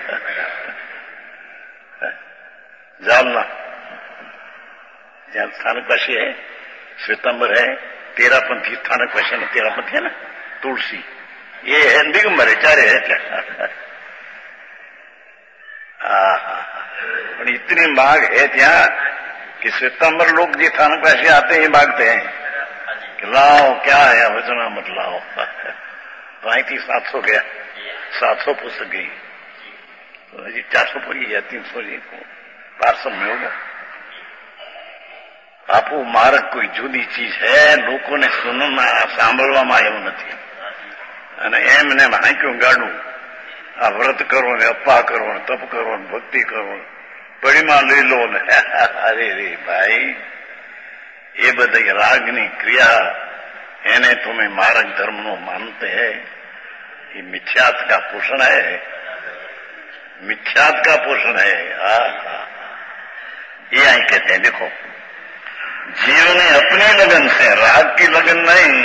जालना जहाँ स्थानकवासी है, श्वेतांबर है, तेरापंथी स्थानकवासी ने तेरापंथी है ना, तुलसी, ये है दिगंबर है, चारे है क्या. इतनी मांग है ત્યાં कि श्वेतांबर लोग जो स्थानकवासी आते हैं मांगते हैं कि लाओ क्या है वचनामृत लाओ. तो आई थी सात सौ गया, सात सौ पुस्तक गई, तो जी चार सौ पड़ी या तीन सौ जी पार्सल में होगा. બાપુ માર્ગ કોઈ જુદી ચીજ હે, લોકોને સુનવા સાંભળવામાં એવું નથી. અને એમને હાંક્યું ગાડું, આ વ્રત કરો ને અપ્પા કરો ને તપ કરો ને ભક્તિ કરો ને પડીમાં લઈ લો ને. અરે રે ભાઈ, એ બધી રાગની ક્રિયા એને તમે માર્ગ ધર્મનો માનते हैं, ये मिथ्यात का पोषण है, मिथ्यात का पोषण है. ये आई कहते हैं देखो, जीवन अपनी लगन से, राग की लगन नहीं,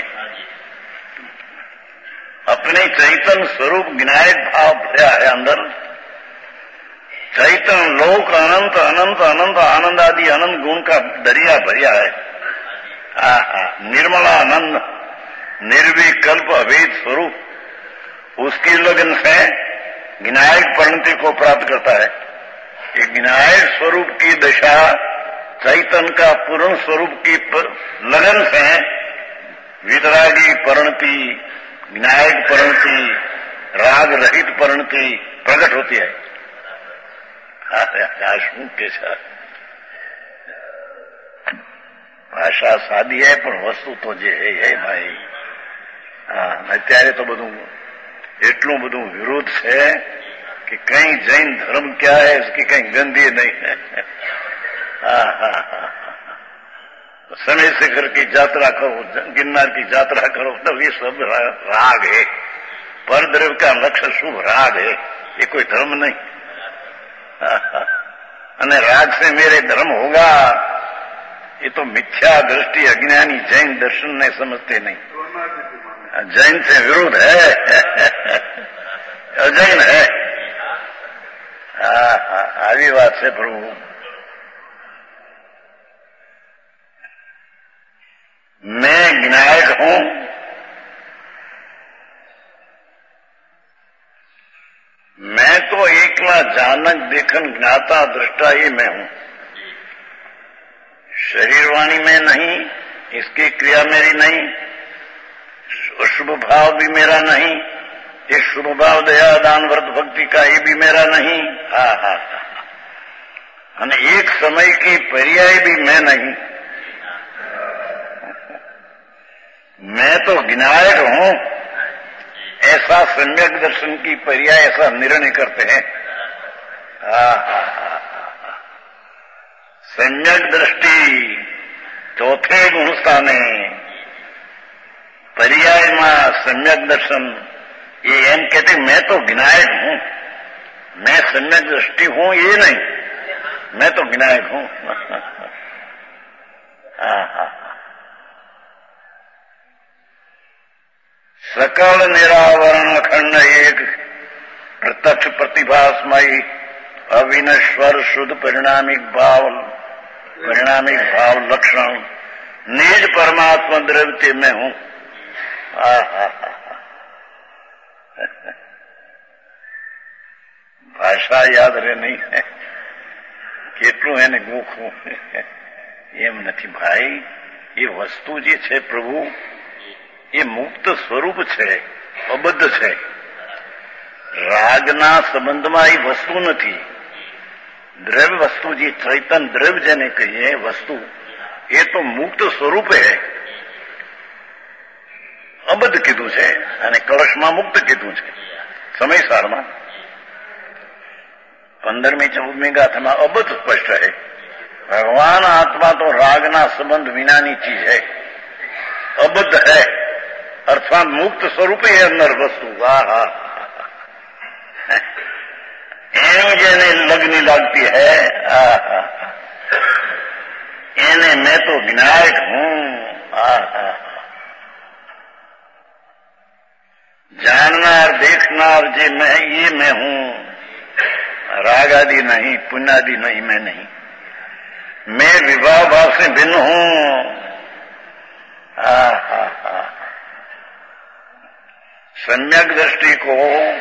अपने चैतन्य स्वरूप विनायक भाव भरा है अंदर. चैतन्य लोक अनंत अनंत अनंत आनंद आदि अनंत गुण का दरिया भरिया है. आहा, निर्मलानंद निर्विकल्प अभेद स्वरूप, उसकी लगन से विनायक परिणति को प्राप्त करता है. कि विनायक स्वरूप की दशा, चैतन्य का पूर्ण स्वरूप की लगन से वितरागी परिणति, विनायक परिणति, राग रहित परिणति प्रकट होती है. શું કે છે? ભાષા સાદી है પણ વસ્તુ તો જે હે હે ભાઈ. હા, અત્યારે તો બધું એટલું બધું વિરોધ છે कि कहीं जैन धर्म क्या है इसकी कहीं गंदी नहीं है. हाँ हाँ हाँ, समय शिखर की यात्रा करो, गिरनार की यात्रा करो, तब ये सब राग है. परद्रव्य का लक्ष्य शुभ राग है, ये कोई धर्म नहीं. અને રાગ से मेरे धर्म होगा, ये तो मिथ्या दृष्टि अज्ञानी जैन दर्शन ने समझते नहीं. जैन से विरोध है, अजैन है. हाँ हाँ, આવી વાત છે પ્રભુ. मैं विनायक हूं, मैं तो एकला जानक देखन ज्ञाता दृष्टा ही मैं हूं. शरीर वाणी में नहीं, इसकी क्रिया मेरी नहीं, शुभ भाव भी मेरा नहीं, एक शुभ भाव दया दान व्रत भक्ति का ये भी मेरा नहीं. हाँ हाँ हाँ, અને एक समय की पर्याय भी मैं नहीं. मैं तो विनायक हूं, ऐसा सम्यक दर्शन की पर्याय ऐसा निर्णय करते हैं. सम्यक दृष्टि ચોથે ગુણ સ્થાને પર્યાયમાં સમ્યક દર્શન એ એમ કહેते मैं तो विनायक हूं, मैं सम्यक दृष्टि हूं ये नहीं, मैं तो विनायक हूं। सकल निरावरण अखंड एक प्रत्यक्ष प्रतिभास्मयी अविनश्वर शुद्ध परिणामिक भाव परिणामिक भाव लक्षण निज परमात्मा द्रव्य में हूं। भाषा याद रहे नहीं है કેટલું એને ગોખવું એમ નથી ભાઈ। એ વસ્તુ જે છે પ્રભુ એ મુક્ત સ્વરૂપ છે, અબદ્ધ છે। રાગના સંબંધમાં એ વસ્તુ નથી। દ્રવ્ય વસ્તુ જે ચૈતન્ય દ્રવ્ય જેને કહીએ વસ્તુ એ તો મુક્ત સ્વરૂપ હે, અબદ્ધ કીધું છે અને કળશમાં મુક્ત કીધું છે। સમયસારમાં पंद्रहवीं चौदहवीं गाथा में अबद्ध स्पष्ट है। भगवान आत्मा तो रागना संबंध विनानी चीज है, अबद्ध है अर्थात मुक्त स्वरूप है अंदर वस्तु। वाह एम जेने लगनी लगती है एने मैं तो विनायक हूं। जाननार देखनार जे मैं ये मैं हूं, राग आदि नहीं, पुण्य आदि नहीं, मैं नहीं। मैं विवाह भाव से भिन्न हूं। सम्यक दृष्टि को,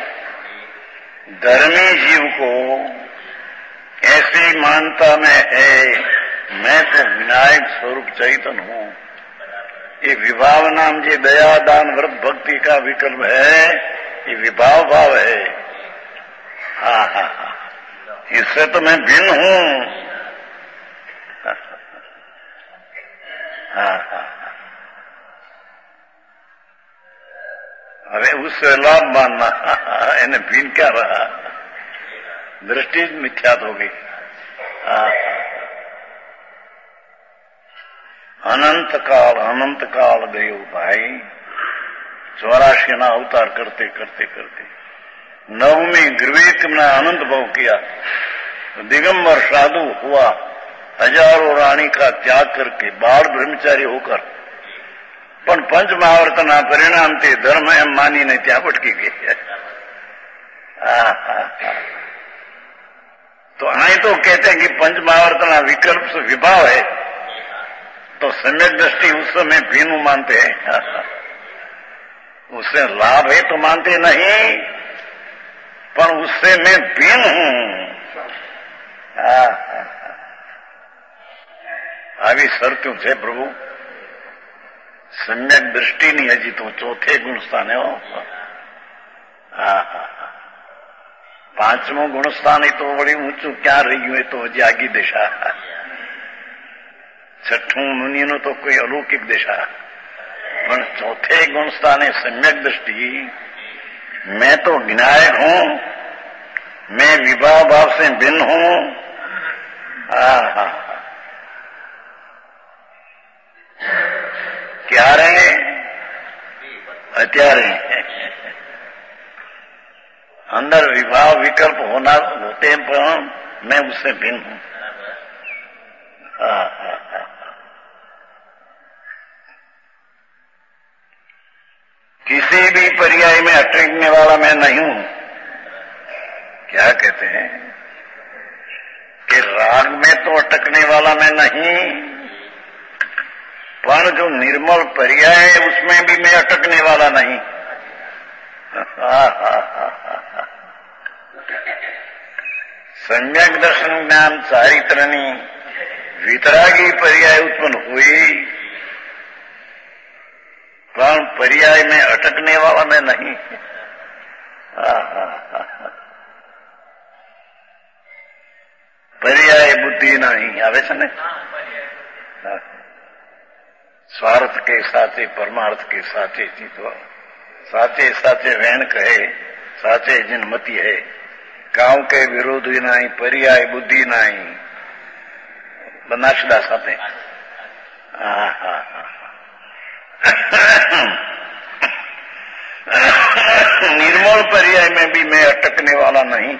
धर्मी जीव को ऐसी मानता में है मैं तो विनायक स्वरूप चैतन्य हूं। ये विभाव नाम जे दया दान व्रत भक्ति का विकल्प है, ये विभाव भाव है। हाँ हाँ हाँ, इससे तो मैं भिन्न हूं। हाँ हाँ, अरे उससे लाभ मानना, इन्हें भिन्न क्या रहा, दृष्टि मिथ्यात हो गई। हाँ, अनंत काल अनंत काल गयो भाई, चौरासी ना अवतार करते करते करते नवमी ग्रीवेक में आनंद भाव किया, दिगंबर साधु हुआ, हजारों रानी का त्याग करके बाल ब्रह्मचारी होकर, पण पंच महावर्तना परिणाम ते धर्म एम मानी ने त्या भटकी गई। तो आई तो कहते हैं कि पंच महावर्तना विकल्प से विभाव है, तो सम्यक दृष्टि उस समय भिन्न मानते हैं, उससे लाभ है तो मानते नहीं, पर उससे मैं भिन्न हूं। આવી શરતું છે પ્રભુ। સમ્યક દૃષ્ટિની હજી તો ચોથે ગુણ સ્થાને હો। પાંચમું ગુણ સ્થાન એ તો વળી ઊંચું ક્યાં રહી ગયું, એ તો હજી આગી દિશા। છઠ્ઠું મુનિનો તો કોઈ અલૌકિક દિશા, પણ ચોથે ગુણ સ્થાને સમ્યક દૃષ્ટિ, मैं तो विनायक हूं, मैं विवाह भाव से भिन्न हूं। क्या रहे અત્યારે अंदर विवाह विकल्प होना होते पर मैं उससे भिन्न हूं। किसी भी पर्याय में अटकने वाला मैं नहीं हूं। क्या कहते हैं कि राग में तो अटकने वाला मैं नहीं, पर जो निर्मल पर्याय है उसमें भी मैं अटकने वाला नहीं। सम्यक दर्शन ज्ञान चारित्रनी वितरागी पर्याय उत्पन्न हुई, पर पर्याय में अटकने वाला मैं नहीं। पर्याय बुद्धि नहीं आवे छे ने, स्वार्थ के साथे परमार्थ के साथे जीतवा, साचे साचे वैन कहे, साचे जिनमती है, काव के विरोधी नहीं, पर्याय बुद्धि नहीं, बनाशदा साथे। निर्मल पर्याय में भी मैं अटकने वाला नहीं।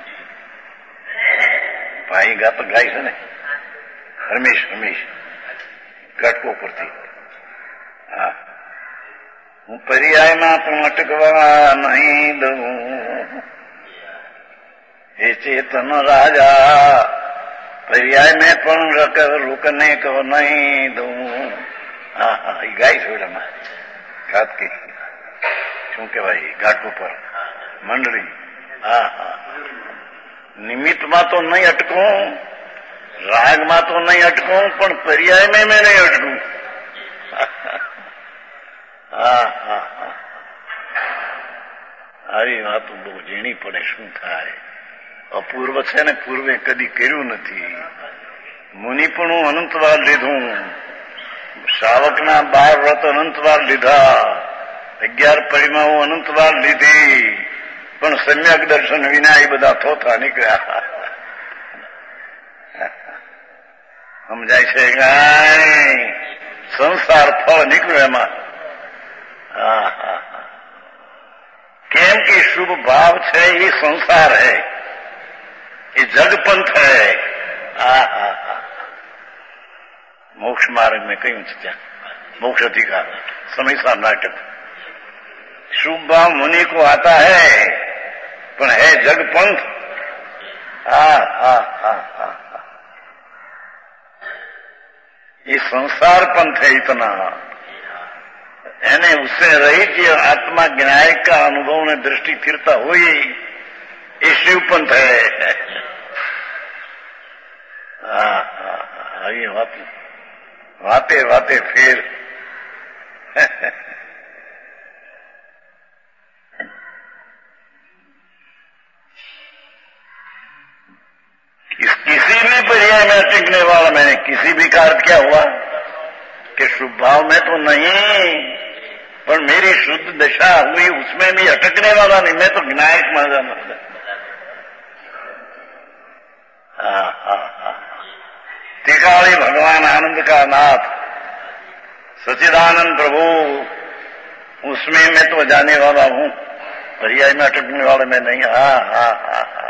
भाई गा तो गाई से नहीं, हमेश हमेश घटको परથી હા હું પર્યાયમાં પણ અટકવા નહીં દઉં, હે ચેતન રાજા પર્યાય મેં પણ રોકને કો નહીં દઉં. હા હા એ ગાય છોડામાં ઘાત કે શું કહેવાય ઘાટ ઉપર મંડળી. હા હા નિમિત્તમાં તો નહીં અટકું, રાગમાં તો નહીં અટકું, પણ પર્યાય મેં મેં નહીં અટકું. હા હા હા આવી વાતો બહુ ઝીણી પડે. શું થાય? અપૂર્વ છે ને, પૂર્વે કદી કર્યું નથી. મુનિ પણ હું અનંતવાર લીધું, શ્રાવકના બાર વ્રત અનંતવાર લીધા, અગિયાર પરિમા હું અનંતવાર લીધી, પણ સમ્યક દર્શન વિના એ બધા થોથા નીકળ્યા. સમજાય છે? ગાય સંસાર ફળ નીકળ્યું એમાં. હા હા કેમ કે શુભ ભાવ છે એ સંસાર है, ये जगपंथ है. હા હા હા मोक्ष मार्ग में कहीं क्या मोक्ष अधिकार समय सा नाटक. शुभ भाव मुनि को आता है पर है जगपंथ. हा हा हा हा ये संसार पंथ है इतना, यानी उससे रहित ये आत्मा ज्ञायक का अनुभव ने दृष्टि फिरता हुई ये शिव पंथ है. हाँ हाँ ये बात वाते वाते फिर किस, किसी भी पर्याय में टिकने वाला मैंने किसी भी का अर्थ क्या हुआ कि शुभ भाव में तो नहीं, पर मेरी शुद्ध दशा हुई उसमें भी अटकने वाला नहीं. मैं तो ज्ञायक मान जाना. हाँ हाँ हाँ त्रिकाली भगवान आनंद का नाथ सच्चिदानंद प्रभु, उसमें मैं तो जाने वाला हूँ, पर्याय में अटकने वाला मैं नहीं. हाँ हाँ हाँ हाँ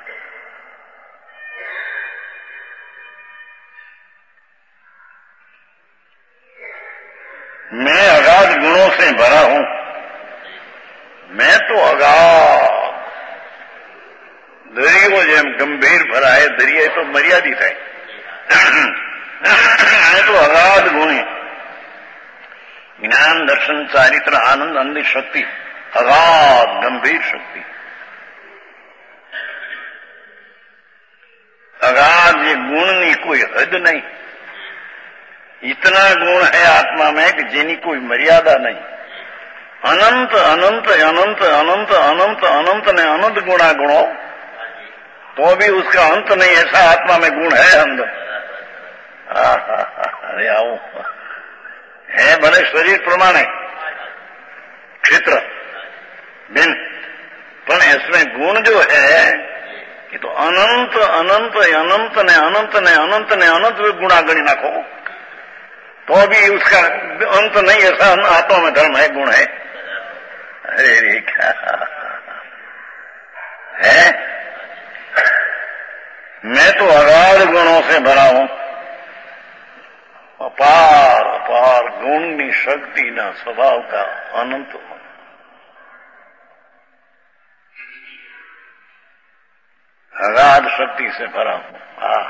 मैं अगाध गुणों से भरा हूं. मैं तो अगाध दरियो જેમ ગંભીર ભરા है, दरिया तो मर्यादित है. मैं तो अगाध गुणी, ज्ञान दर्शन चारित्र आनंद अंधी शक्ति, अगाध गंभीर शक्ति, अगाध ये गुण ની कोई हद नहीं. इतना गुण है आत्मा में कि जिनी कोई मर्यादा नहीं. अनंत अनंत अनंत अनंत अनंत अनंत ने अनंत गुणा गुणों, तो भी उसका अंत नहीं. ऐसा आत्मा में गुण है अंदर. अरे आओ है भले शरीर प्रमाणे क्षेत्र भिन्न, पर इसमें गुण जो है कि तो अनंत अनंत अनंत ने अनंत ने अनंत ने अनंत गुणा गणी नाखो तो भी उसका अंत नहीं. ऐसा आत्मा में धर्म है, गुण है. अरे रे क्या है? मैं तो अगाध गुणों से भरा हूं. अपार अपार गुण की शक्ति ना स्वभाव का अनंत हूं. अगाध शक्ति से भरा हूं. हाँ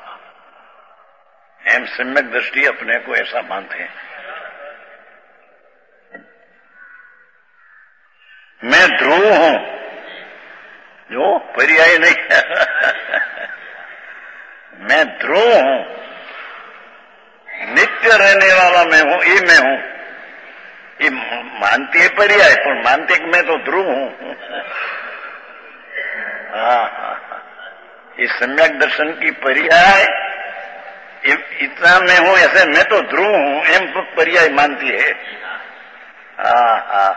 एम सम्यक दृष्टि अपने को ऐसा मानते हैं. मैं ध्रुव हूं, जो पर्याय नहीं. मैं ध्रुव हूं, नित्य रहने वाला मैं हूं, ये मैं हूं. ये मानती है पर्याय, पर मानते कि मैं तो ध्रुव हूं. हाँ हाँ ये सम्यक दर्शन की पर्याय इतना मैं हूं, ऐसे मैं तो ध्रुव हूं, एम पर्याय मानती है. हाँ हाँ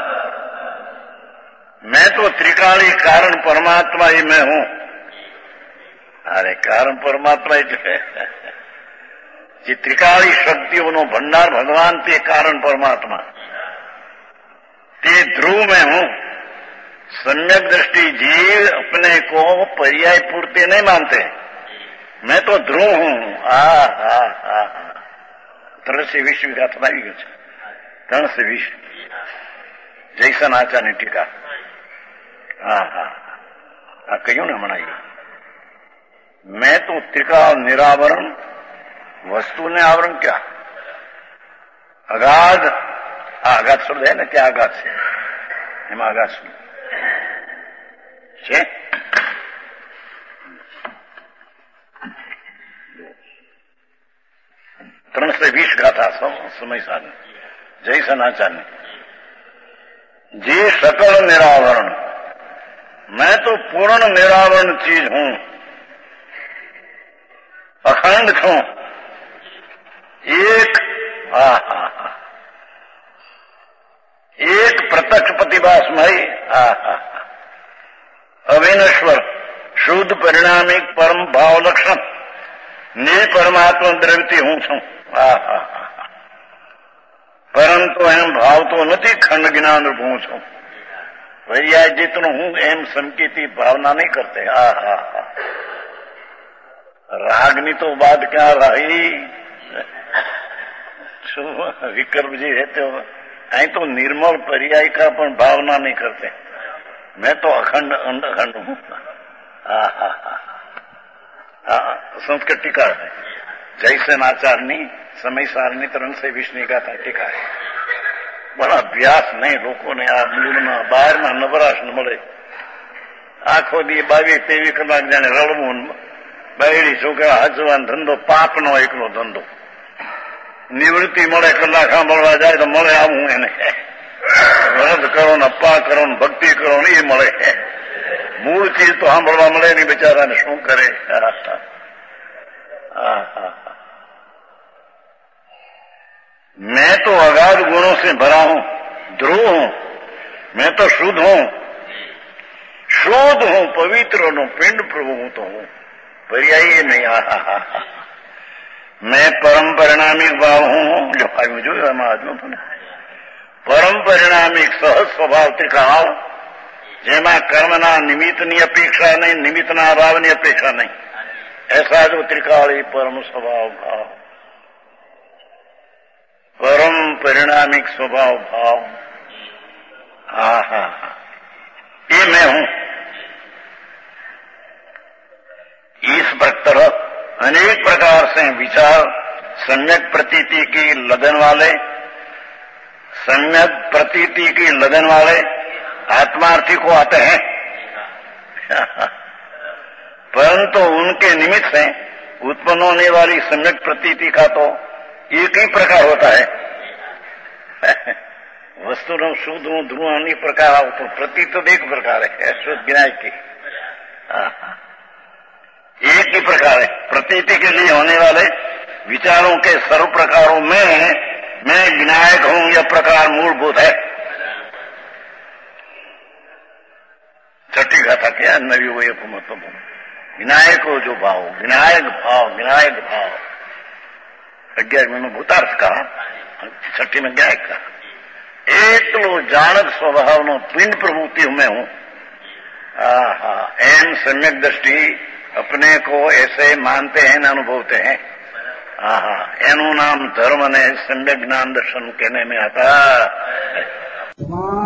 मैं तो त्रिकाली कारण परमात्मा ही मैं हूं. अरे कारण परमात्मा ही જે ત્રિકાળી શક્તિઓનો ભંડાર ભગવાન તે કારણ પરમાત્મા તે ध्रुव में हूं। सम्यक दृष्टि जीव अपने को पर्याय पूर्ति नहीं मानते, मैं तो ध्रुव हूं। आ हा हा ત્રણ સે વીસ વીઘા થવાઈ ગયો છે। ત્રણ સે વીસ જયસન આચાર્યની ટીકા। હા હા આ કહ્યું ને હમણાં, मैं तो त्रिकाल निरावरण, वस्तु ने आवरण क्या अगाध। आ अगाध शब्द है ना, क्या अगाध से એમાં અગાધ શું છે? ત્રણસો વીસ ગાથા સમય સાધન જય સનાચાર્ય। જે सकल निरावरण, मैं तो पूर्ण निरावरण चीज हूं, अखंड छूं, एक हा हा हा एक प्रत्यक्ष प्रतिभासमय, हा हा अविनश्वर शुद्ध परिणामिक परम भाव लक्षण ने परमात्मा द्रव्यती हूं छूं। हा हा हा परंतु एम भाव तो नहीं, खंड ज्ञान रूप हूं छूं। भैया जितनो हूं एम संकेती भावना नहीं करते। हा हा हा रागनी तो बात क्या रही, विकल्प जी रहते हो અહીં તો निर्मल पर्याय का પણ भावना नहीं करते। मैं तो अखंड अखंड हूं। संस्कृत टीका है जयसेन आचार्यની સમય સારની ત્રણ સે વીસની ગાથા ટીકા है। પણ અભ્યાસ નહીં, લોકોને આ મૂળના બહારના નવરાશ ન મળે। આખો દી બાવીસ તેવીસ કલાક જાણે રળવું, બહેડી છોકરા હજવાન ધંધો પાપનો એકલો ધંધો। નિવૃત્તિ મળે કલાક સાંભળવા જાય તો મળે આવું એને, વ્રત કરો ને અપ્પા કરો ને ભક્તિ કરો ને એ મળે। મૂળ ચીજ તો સાંભળવા મળે નહીં, બિચારાને શું કરે। मैं तो अगाध गुणों से भरा हूं, ध्रुव हूं, मैं तो शुद्ध हूं, शुद्ध हूं, पवित्र हूं, पिंड प्रभु हूं तो हूं, पर्यायी नहीं। हा हा हा मैं परम परिणामिक भाव हूं, जो आयु जो आजू परम परिणामिक सहज स्वभाव त्रिकाल, जेमा कर्मना निमित्तनी अपेक्षा नहीं, निमित्तना अभावनी अपेक्षा नहीं, ऐसा जो त्रिकाली परम स्वभाव भाव, परम परिणामिक स्वभाव भाव। हा हा ये मैं हूं। इस तरह अनेक प्रकार से विचार सम्यक प्रतीति की लगन वाले सम्यक प्रतीति की लगन वाले आत्मार्थी को आते हैं, परंतु उनके निमित्त से उत्पन्न होने वाली सम्यक प्रतीति का तो एक ही प्रकार होता है। वस्तु नो शुद्ध नो ध्रुव अनेक प्रकार आओ तो प्रतीत तो एक प्रकार है, शुद्ध विनायक की एक ही प्रकार है। प्रतीति के लिए होने वाले विचारों के सर्व प्रकारों में मैं विनायक हूं, यह प्रकार मूलभूत है। छठी गाथा क्या नवी वो एक मतलब विनायक हो जो भाव, विनायक भाव, विनायक भाव। अग्यारहवीं में भूतार्थ कहा, छठी में ज्ञायक कहा। एकलो जानक स्वभाव नो पिंड प्रभुति में हूं। आहा एम सम्यक दृष्टि अपने को ऐसे मानते हैं, अनुभवते हैं। आहा एनु नाम धर्म ने सम्यक ज्ञान दर्शन कहने में आता।